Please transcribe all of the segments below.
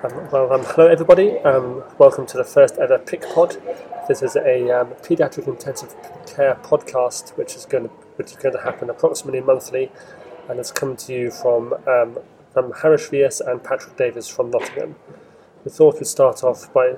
Hello everybody. Welcome to the first ever PIC Pod. This is a paediatric intensive care podcast, which is going to happen approximately monthly, and it's coming to you from Harish Vyas and Patrick Davies from Nottingham. We thought we'd start off by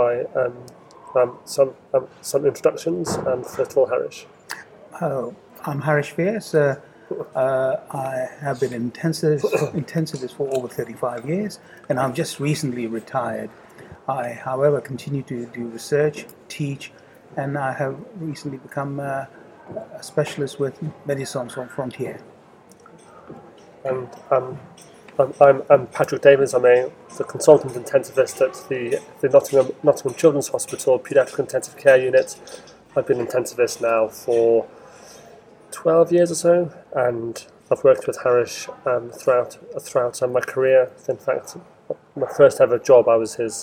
some introductions. First of all, Harish. Hello, I'm Harish Vyas. I have been intensivist for over 35 years, and I'm just recently retired. I, however, continue to do research, teach, and I have recently become a specialist with Médecins Sans Frontières. And I'm Patrick Davies. I'm the consultant intensivist at the Nottingham Children's Hospital Paediatric Intensive Care Unit. I've been intensivist now for 12 years or so, and I've worked with Harish throughout my career. In fact, my first ever job, I was his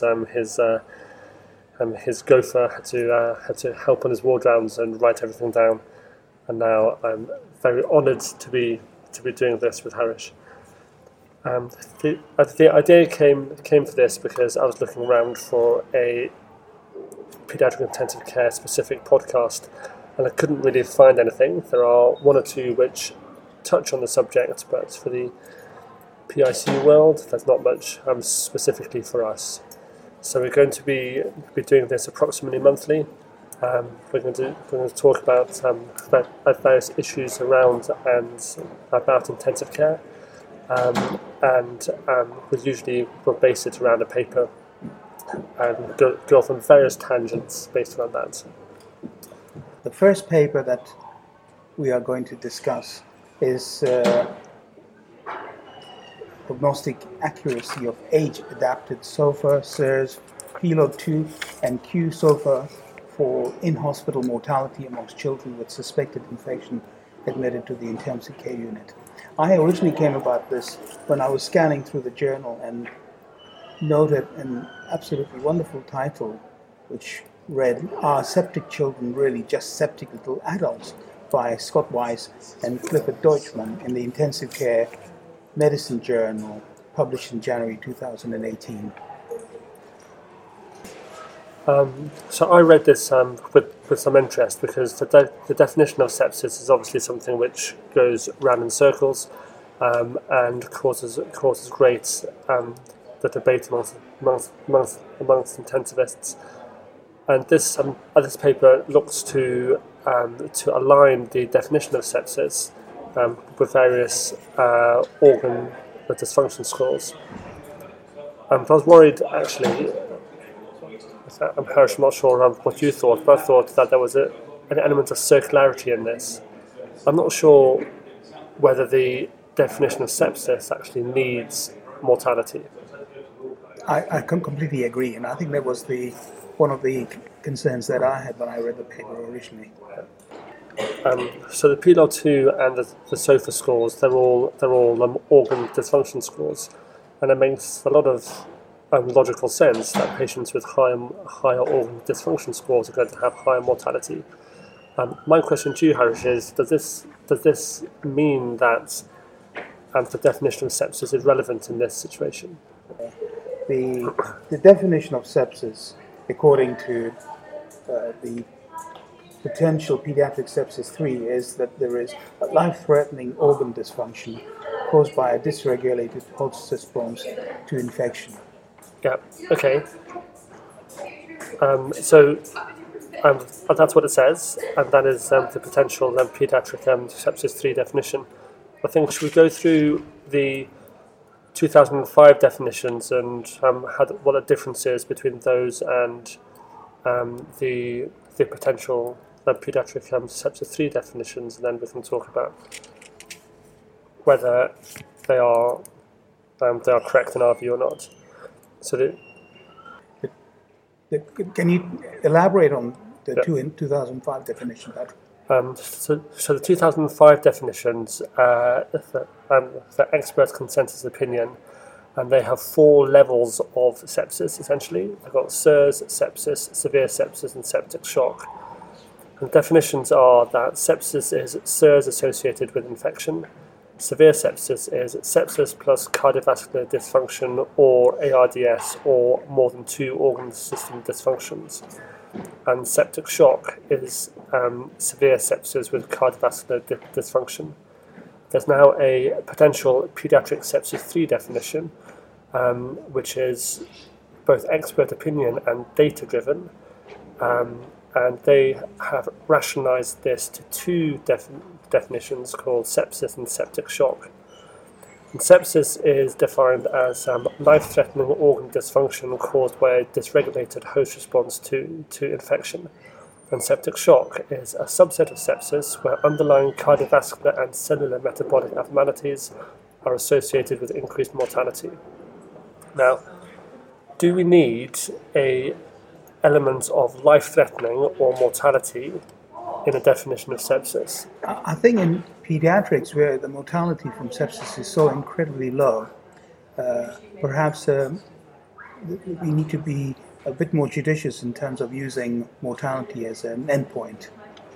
gopher. Had to help on his ward rounds and write everything down. And now I'm very honoured to be doing this with Harish. The idea came for this because I was looking around for a paediatric intensive care specific podcast, and I couldn't really find anything. There are one or two which touch on the subject, but for the PICU world, there's not much specifically for us. So we're going to be doing this approximately monthly. We're going to talk about various issues around and about intensive care, and we'll base it around a paper and go off on various tangents based on that. The first paper that we are going to discuss is prognostic accuracy of age-adapted SOFA, SIRS, preload 2 and Q SOFA for in-hospital mortality amongst children with suspected infection admitted to the intensive care unit. I originally came about this when I was scanning through the journal and noted an absolutely wonderful title which read, "Are Septic Children Really Just Septic Little Adults?" by Scott Weiss and Clifford Deutschmann in the Intensive Care Medicine Journal, published in January 2018. So I read this with some interest because the definition of sepsis is obviously something which goes round in circles and causes great the debate amongst intensivists. And this paper looks to align the definition of sepsis with various organ dysfunction scores. I was worried, actually. I'm not sure what you thought, but I thought that there was an element of circularity in this. I'm not sure whether the definition of sepsis actually needs mortality. I completely agree, and I think that was one of the concerns that I had when I read the paper originally. So the PLOD 2 and the SOFA scores, they're all organ dysfunction scores, and it makes a lot of logical sense that patients with higher organ dysfunction scores are going to have higher mortality. My question to you, Harish, is: Does this mean that the definition of sepsis is relevant in this situation? The definition of sepsis, according to the potential pediatric sepsis 3, is that there is a life-threatening organ dysfunction caused by a dysregulated host response to infection. Yeah. Okay. So that's what it says, and that is the potential pediatric sepsis 3 definition. I think should we go through the 2005 definitions and what the difference is between those and the potential pediatric sepsis 3 definitions, and then we can talk about whether they are correct in our view or not. So can you elaborate on the 2005 definition, Patrick? So the 2005 definitions, the expert consensus opinion, and they have 4 levels of sepsis, essentially. They've got SIRS, sepsis, severe sepsis, and septic shock. And definitions are that sepsis is SIRS associated with infection, severe sepsis is sepsis plus cardiovascular dysfunction or ARDS or more than 2 organ system dysfunctions. And septic shock is severe sepsis with cardiovascular dysfunction. There's now a potential pediatric sepsis 3 definition, which is both expert opinion and data-driven, and they have rationalized this to 2 definitions called sepsis and septic shock. And sepsis is defined as life-threatening organ dysfunction caused by a dysregulated host response to infection. And septic shock is a subset of sepsis where underlying cardiovascular and cellular metabolic abnormalities are associated with increased mortality. Now, do we need an element of life-threatening or mortality in a definition of sepsis? I think in pediatrics, where the mortality from sepsis is so incredibly low, perhaps we need to be a bit more judicious in terms of using mortality as an endpoint.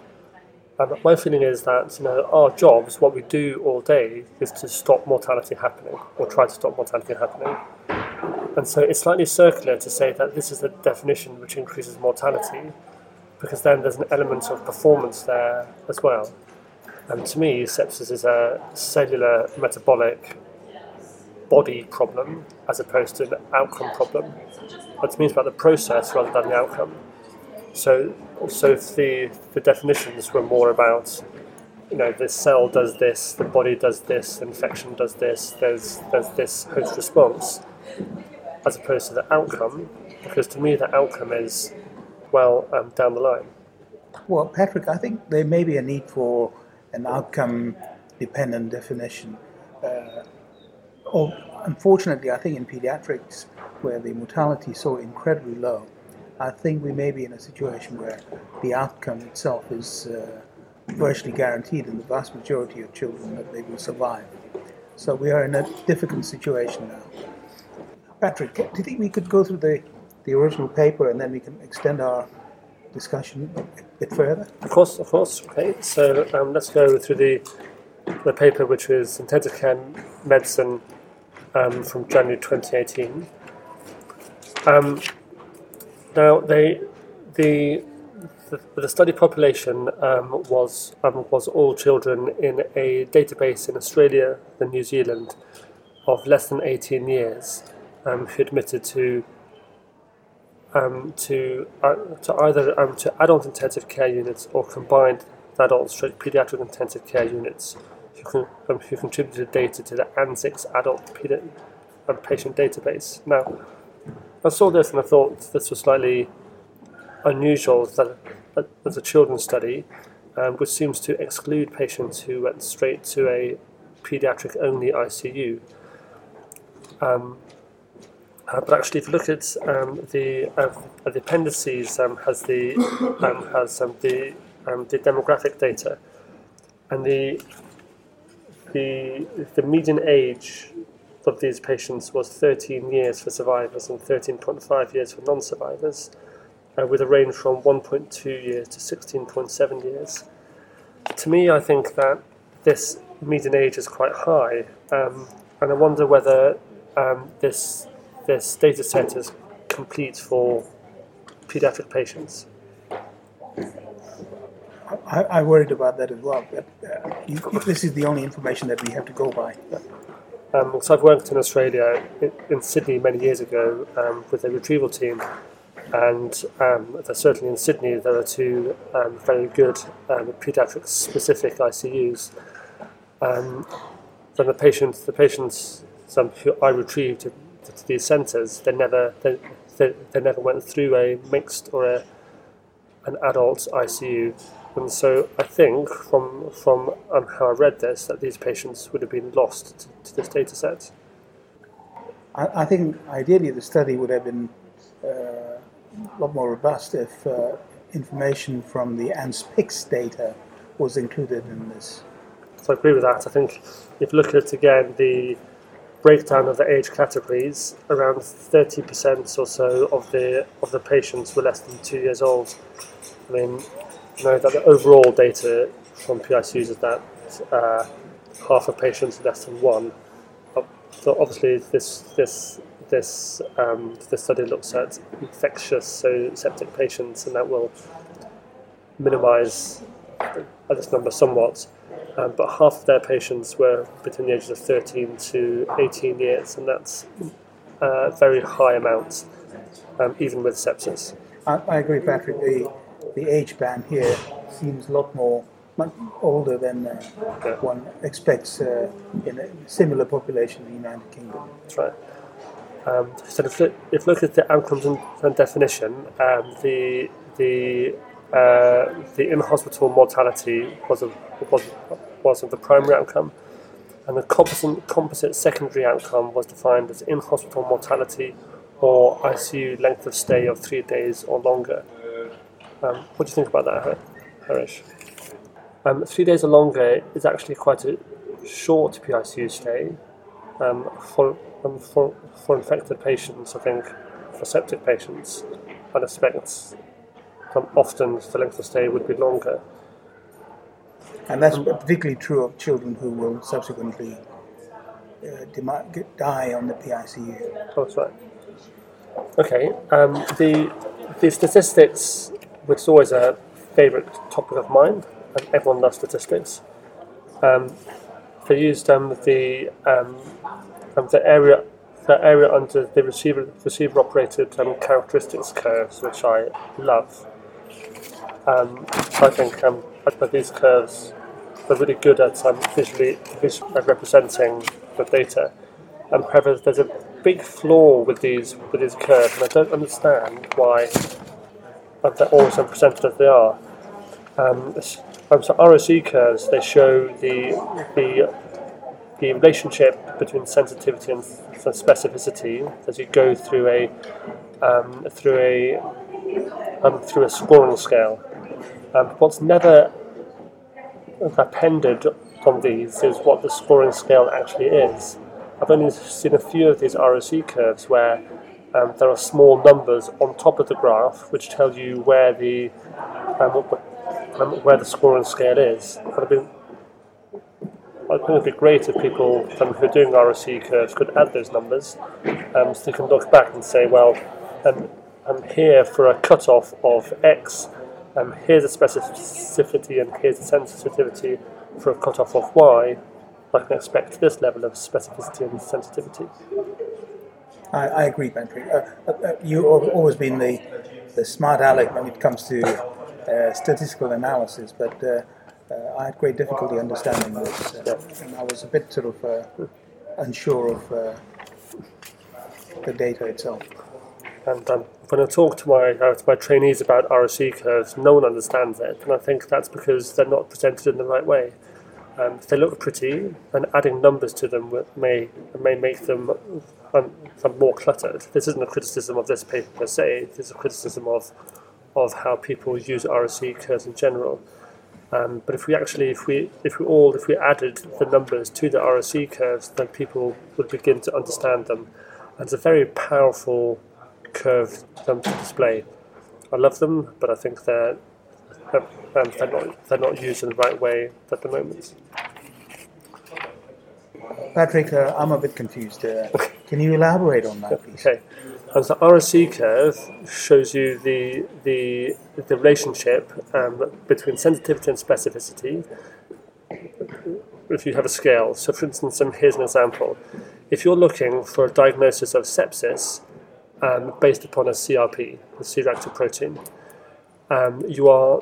My feeling is that our jobs, what we do all day, is to stop mortality happening, or try to stop mortality happening. And so it's slightly circular to say that this is the definition which increases mortality, because then there's an element of performance there as well. And to me, sepsis is a cellular metabolic body problem as opposed to an outcome problem. But to me, it's about the process rather than the outcome. So if the definitions were more about, the cell does this, the body does this, infection does this, there's this host response, as opposed to the outcome, because to me the outcome is, down the line. Well, Patrick, I think there may be a need for an outcome-dependent definition. Unfortunately, I think in pediatrics, where the mortality is so incredibly low, I think we may be in a situation where the outcome itself is virtually guaranteed in the vast majority of children that they will survive. So we are in a difficult situation now. Patrick, do you think we could go through the original paper and then we can extend our discussion a bit further? Of course. Okay, so let's go through the paper, which was Intensive Care Medicine from January 2018. Now, the study population was all children in a database in Australia and New Zealand of less than 18 years who admitted to adult intensive care units or combined adult/pediatric intensive care units who contributed data to the ANZICS adult patient database. Now, I saw this and I thought this was slightly unusual that as a children's study, which seems to exclude patients who went straight to a pediatric-only ICU. But actually, if you look at the appendices, has the demographic data, and the median age of these patients was 13 years for survivors and 13.5 years for non-survivors, with a range from 1.2 years to 16.7 years. To me, I think that this median age is quite high, and I wonder whether this data set is complete for pediatric patients. I worried about that as well, but this is the only information that we have to go by. So I've worked in Australia, in Sydney many years ago, with a retrieval team, and certainly in Sydney there are 2 very good paediatric-specific ICUs. Then the patients who I retrieved to these centres, they never went through a mixed or an adult ICU. And so I think from how I read this, that these patients would have been lost to this data set. I think ideally the study would have been a lot more robust if information from the ANZPICS data was included in this. So I agree with that. I think if you look at, again, the breakdown of the age categories, around 30% or so of the patients were less than 2 years old. I mean, that the overall data from PICUs is that half of patients less than 1. So obviously this study looks at infectious, so septic patients, and that will minimise this number somewhat. But half of their patients were between the ages of 13 to 18 years, and that's a very high amount, even with sepsis. I agree, Patrick. The age band here seems a lot much older than one expects in a similar population in the United Kingdom. That's right. So if you look at the outcomes and definition, the in-hospital mortality was the primary outcome, and the composite secondary outcome was defined as in-hospital mortality or ICU length of stay of 3 days or longer. What do you think about that, Harish? 3 days or longer is actually quite a short PICU stay for infected patients. I think for septic patients, I'd expect often the length of stay would be longer. And that's particularly true of children who will subsequently die on the PICU. Oh, that's right. Okay, the statistics, which is always a favourite topic of mine, and everyone loves statistics. They used the area under the receiver operated characteristics curves, which I love. I think these curves are really good at visually representing the data. However, there's a big flaw with these curves, and I don't understand why they're always presented as they are. So ROC curves, they show the relationship between sensitivity and specificity as you go through a scoring scale. What's never appended on these is what the scoring scale actually is. I've only seen a few of these ROC curves where there are small numbers on top of the graph which tell you where the scoring scale is. I think it'd be great if people who are doing ROC curves could add those numbers, so they can look back and say, well, here for a cutoff of X, here's the specificity and here's the sensitivity. For a cutoff of Y, I can expect this level of specificity and sensitivity. I agree, Patrick. You've always been the smart aleck when it comes to statistical analysis, but I had great difficulty understanding this, and I was a bit sort of unsure of the data itself. And when I talk to my trainees about ROC curves, no one understands it, and I think that's because they're not presented in the right way. They look pretty, and adding numbers to them may make them more cluttered. This isn't a criticism of this paper per se. This is a criticism of how people use ROC curves in general. But if we added the numbers to the ROC curves, then people would begin to understand them. And it's a very powerful curve to display. I love them, but I think they're not used in the right way at the moment. Patrick, I'm a bit confused. Can you elaborate on that, please? Okay. So the ROC curve shows you the relationship between sensitivity and specificity. If you have a scale, so for instance, here's an example. If you're looking for a diagnosis of sepsis based upon a CRP, a C-reactive protein, you are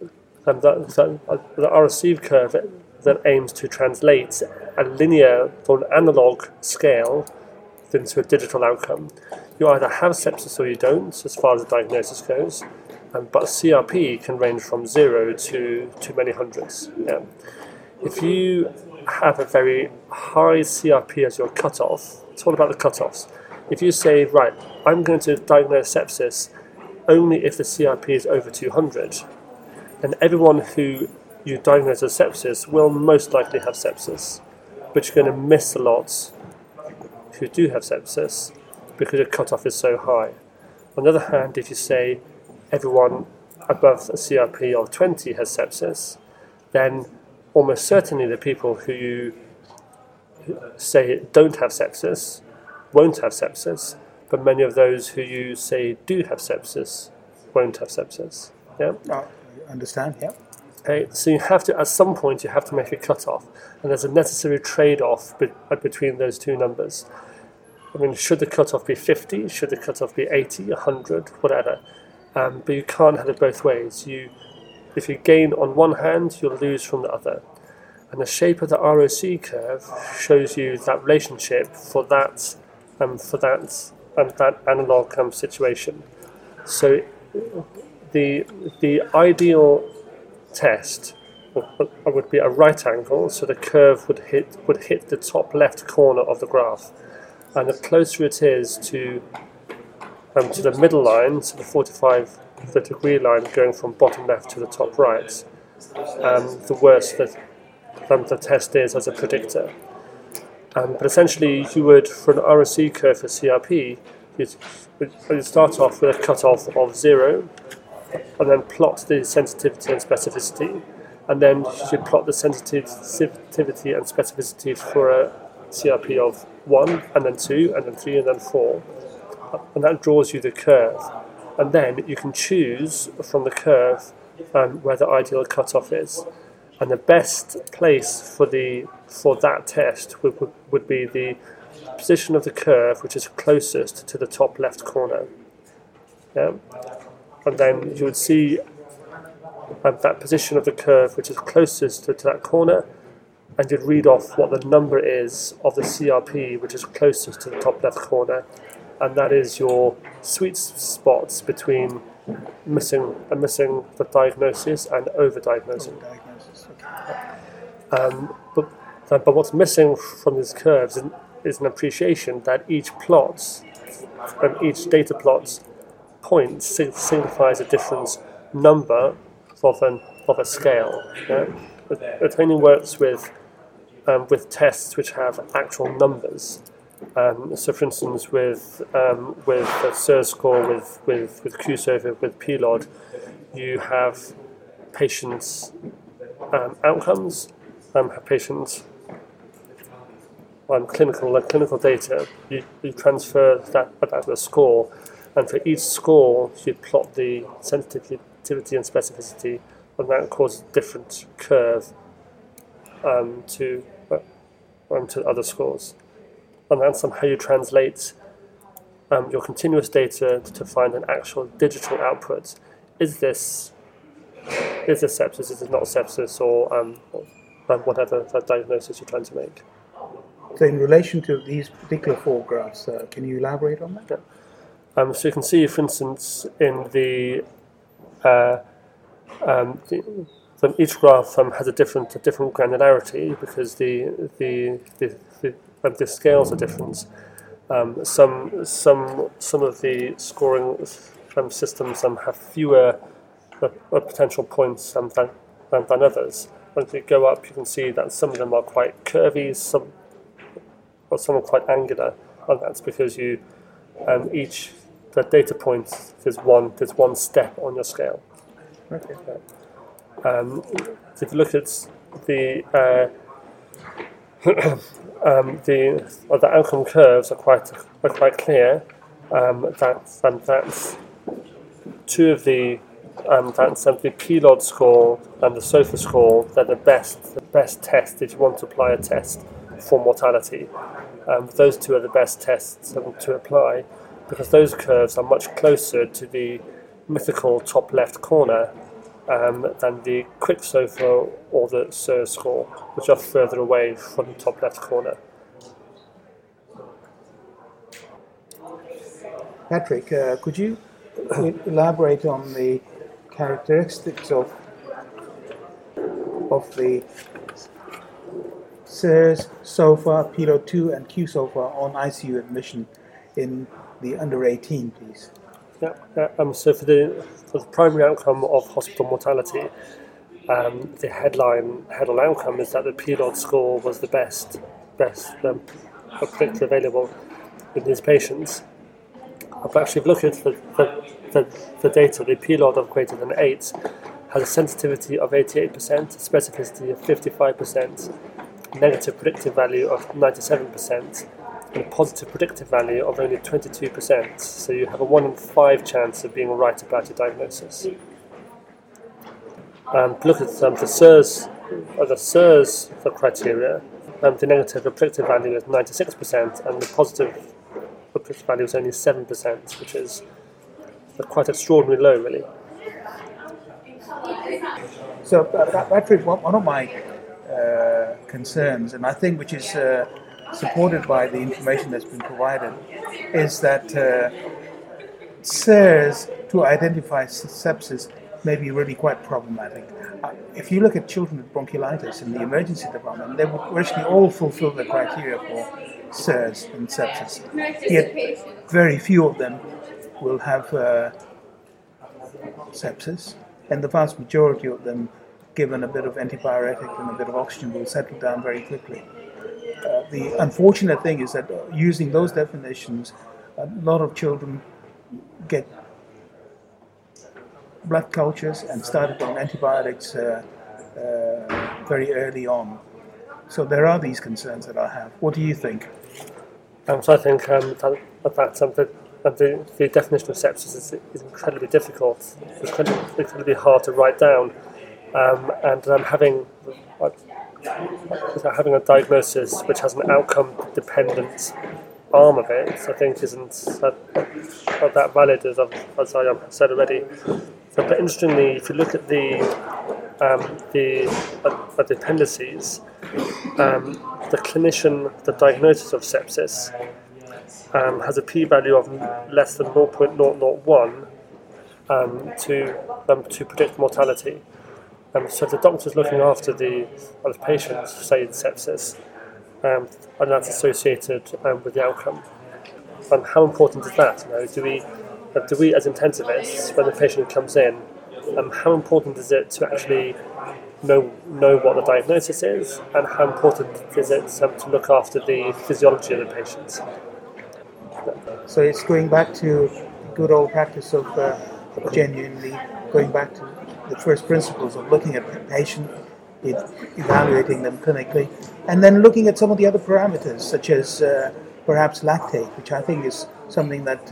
the ROC curve that aims to translate a linear or an analog scale into a digital outcome. You either have sepsis or you don't, as far as the diagnosis goes, but CRP can range from 0 to many hundreds. Yeah. If you have a very high CRP as your cutoff, it's all about the cutoffs. If you say, right, I'm going to diagnose sepsis only if the CRP is over 200, then everyone who you diagnose as sepsis will most likely have sepsis, but you're going to miss a lot who do have sepsis because your cutoff is so high. On the other hand, if you say everyone above a CRP of 20 has sepsis, then almost certainly the people who you say don't have sepsis won't have sepsis, but many of those who you say do have sepsis won't have sepsis. Yeah. I understand. Yeah. Okay, so you have to, at some point, you have to make a cut-off, and there's a necessary trade-off between those two numbers. I mean, should the cut-off be 50? Should the cut-off be 80, 100, whatever? But you can't have it both ways. If you gain on one hand, you'll lose from the other. And the shape of the ROC curve shows you that relationship for that analog situation. So the ideal test would be a right angle, so the curve would hit the top left corner of the graph, and the closer it is to the middle line, so the 45 degree line going from bottom left to the top right, the worse the test is as a predictor. But essentially, you would, for an ROC curve for CRP, you'd start off with a cutoff of 0, and then plot the sensitivity and specificity, and then you should plot the sensitivity and specificity for a CRP of 1, and then 2, and then 3, and then 4, and that draws you the curve. And then you can choose from the curve where the ideal cutoff is. And the best place for that test would be the position of the curve which is closest to the top left corner. Yeah? And then you would see that position of the curve which is closest to that corner, and you'd read off what the number is of the CRP which is closest to the top left corner, and that is your sweet spots between missing the diagnosis and overdiagnosing. But what's missing from these curves is an appreciation that each data plot's point signifies a different number of a scale. Yeah? It only works with tests which have actual numbers. So, for instance, with a SIR score, with QSOFA, with PLOD, you have patients' outcomes, have patients' clinical data. You transfer that to a score, and for each score, you plot the sensitivity and specificity, and that causes a different curve to other scores. And that's how you translate your continuous data to find an actual digital output. Is this sepsis? Is it not sepsis? Or whatever diagnosis you're trying to make. So, in relation to these particular 4 graphs, can you elaborate on that? Yeah. So you can see, for instance, in each graph has a different granularity because the scales are different. Some of the scoring systems have fewer potential points than others. Once you go up, you can see that some of them are quite curvy, some are quite angular, and that's because the data point there's one step on your scale. Okay. So if you look at the outcome curves are quite clear. That's two of the that's the PLOD score and the SOFA score. They're the best test if you want to apply a test for mortality. Those two are the best tests to apply because those curves are much closer to the mythical top left corner than the quick SOFA or the SIR score, which are further away from the top left corner. Patrick, could you elaborate on the characteristics of the SIRS, SOFA, PLOD2 and QSOFA on ICU admission in the under 18, please? Yeah. So for the primary outcome of hospital mortality, the headline outcome is that the PLOD score was the best predictor available in these patients. But actually, if you look at the data, the PLOD of greater than 8 has a sensitivity of 88%, specificity of 55%, negative predictive value of 97%, and a positive predictive value of only 22%. So you have a 1 in 5 chance of being right about your diagnosis. Look at the SIRS criteria. The negative predictive value is 96%, and the positive predictive value is only 7%, which is quite extraordinarily low, really. So, Patrick, one of my concerns, and I think which is supported by the information that's been provided, is that SIRS to identify sepsis may be really quite problematic. If you look at children with bronchiolitis in the emergency department, they would virtually all fulfill the criteria for SIRS and sepsis. Yet very few of them will have sepsis, and the vast majority of them, given a bit of antibiotic and a bit of oxygen, will settle down very quickly. The unfortunate thing is that using those definitions, a lot of children get blood cultures and started on antibiotics very early on. So there are these concerns that I have. What do you think? So I think the definition of sepsis is incredibly difficult. It's incredibly hard to write down, and having a diagnosis which has an outcome-dependent arm of it, I think isn't that valid, as I said already. So, but interestingly, if you look at the appendices, the diagnosis of sepsis has a p-value of less than 0.001 to predict mortality. So if the doctor's looking after the patients, say in sepsis, and that's associated with the outcome. And how important is that? Do we as intensivists, when the patient comes in, how important is it to actually know what the diagnosis is, and how important is it to look after the physiology of the patient? So it's going back to good old practice of genuinely going back to the first principles of looking at the patient, evaluating them clinically, and then looking at some of the other parameters, such as perhaps lactate, which I think is something that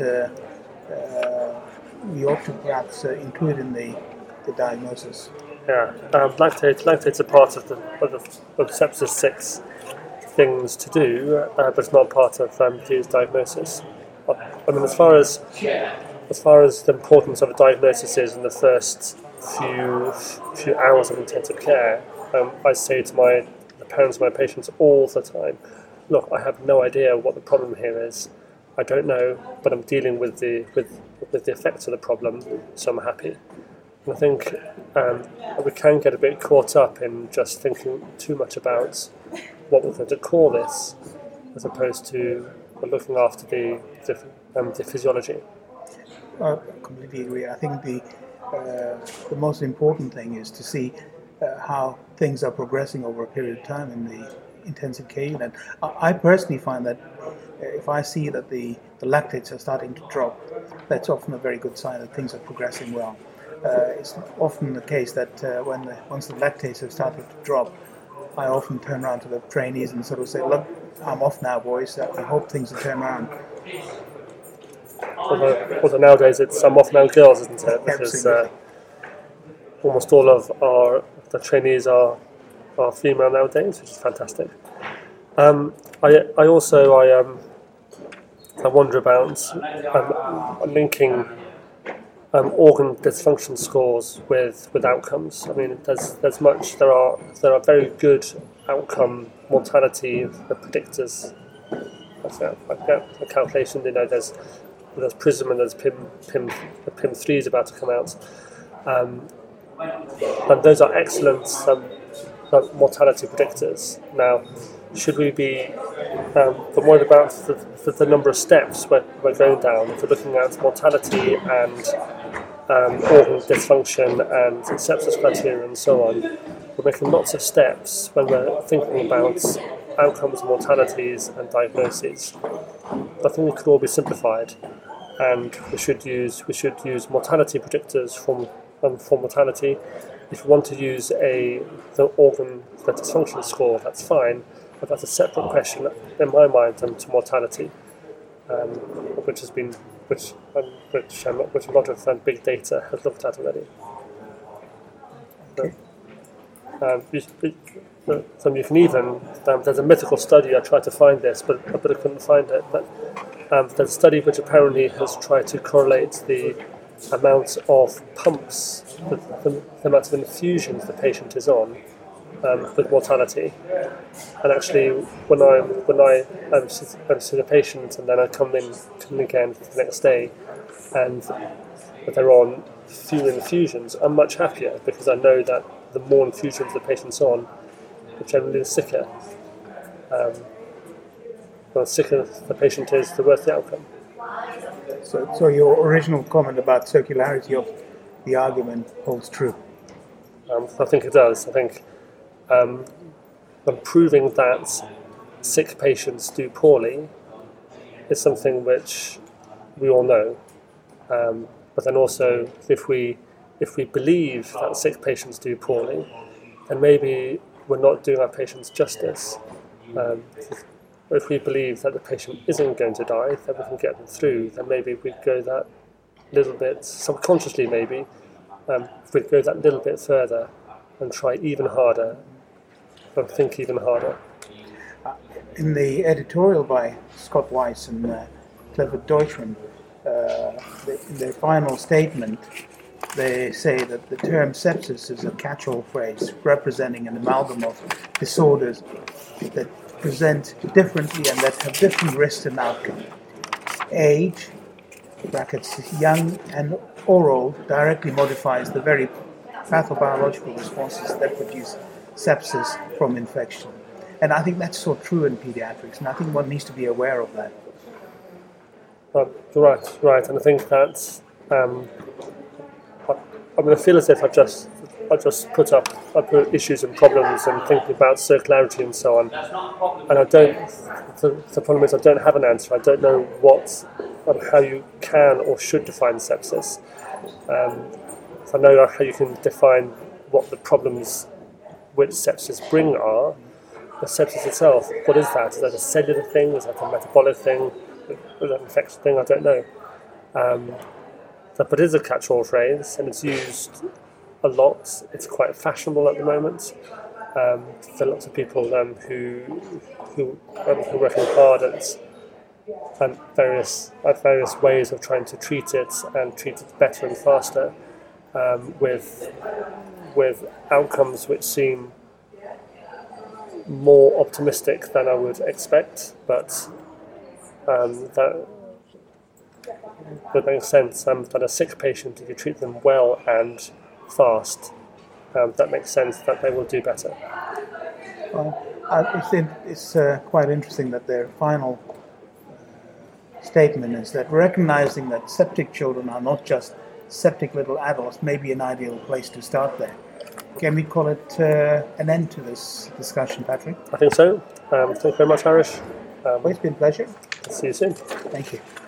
we ought to perhaps include in the diagnosis. Yeah, lactate's a part of the sepsis 6 things to do, but it's not part of the diagnosis. I mean, as far as the importance of a diagnosis is in the first few hours of intensive care, I say to the parents of my patients all the time, look, I have no idea what the problem here is. I don't know, but I'm dealing with the effects of the problem, so I'm happy. And I think we can get a bit caught up in just thinking too much about what we're going to call this, as opposed to looking after the physiology. I completely agree. I think the most important thing is to see how things are progressing over a period of time in the intensive care unit. I personally find that if I see that the lactates are starting to drop, that's often a very good sign that things are progressing well. It's often the case that once the lactates have started to drop, I often turn around to the trainees and sort of say, look, I'm off now, boys. I hope things will turn around. Although nowadays it's I'm off now girls, isn't it? Because almost all of the trainees are female nowadays, which is fantastic. I wonder about linking organ dysfunction scores with outcomes. I mean, there are very good outcome mortality predictors. A calculation. There's PRISM and there's PIM3 is about to come out, and those are excellent mortality predictors. Now, should we be worried about the number of steps we're going down? If we're looking at mortality and organ dysfunction and sepsis criteria and so on, we're making lots of steps when we're thinking about outcomes, mortalities and diagnoses. I think it could all be simplified, and we should use mortality predictors from for mortality. If you want to use the organ the dysfunction score, that's fine, but that's a separate question in my mind to mortality, which a lot of big data has looked at already. Okay. So you can even there's a mythical study. I tried to find this, but I couldn't find it. But there's a study which apparently has tried to correlate the amount of pumps, the amount of infusions the patient is on, with mortality. And actually, when I'm seeing a patient and then I come in again the next day, and they're on fewer infusions, I'm much happier because I know that the more infusions the patient's on, generally the sicker. The sicker the patient is, the worse the outcome. So your original comment about circularity of the argument holds true. I think it does. I think proving that sick patients do poorly is something which we all know. But then also, if we believe that sick patients do poorly, then maybe we're not doing our patients justice. If we believe that the patient isn't going to die, that we can get them through, then maybe we'd go that little bit, subconsciously maybe, we'd go that little bit further and try even harder and think even harder. In the editorial by Scott Weiss and Clifford Deutschman, in their final statement, they say that the term sepsis is a catch-all phrase representing an amalgam of disorders that present differently and that have different risks and outcome. Age, brackets young and or old, directly modifies the very pathobiological responses that produce sepsis from infection. And I think that's so true in pediatrics, and I think one needs to be aware of that. Right, and I think that's. I feel as if I just put issues and problems and thinking about circularity and so on, and I don't. The problem is I don't have an answer. I don't know how you can or should define sepsis. I know how you can define what the problems which sepsis bring are. The sepsis itself, what is that? Is that a cellular thing? Is that a metabolic thing? Is that an infectious thing? I don't know. But it is a catch-all phrase, and it's used a lot. It's quite fashionable at the moment. There are lots of people who are working hard at various ways of trying to treat it and treat it better and faster, with outcomes which seem more optimistic than I would expect, but that makes sense. That a sick patient, if you treat them well and fast, that makes sense that they will do better. Well, I think it's quite interesting that their final statement is that recognizing that septic children are not just septic little adults may be an ideal place to start there. Can we call it an end to this discussion, Patrick? I think so. Thank you very much, Harish. Well, it's been a pleasure. See you soon. Thank you.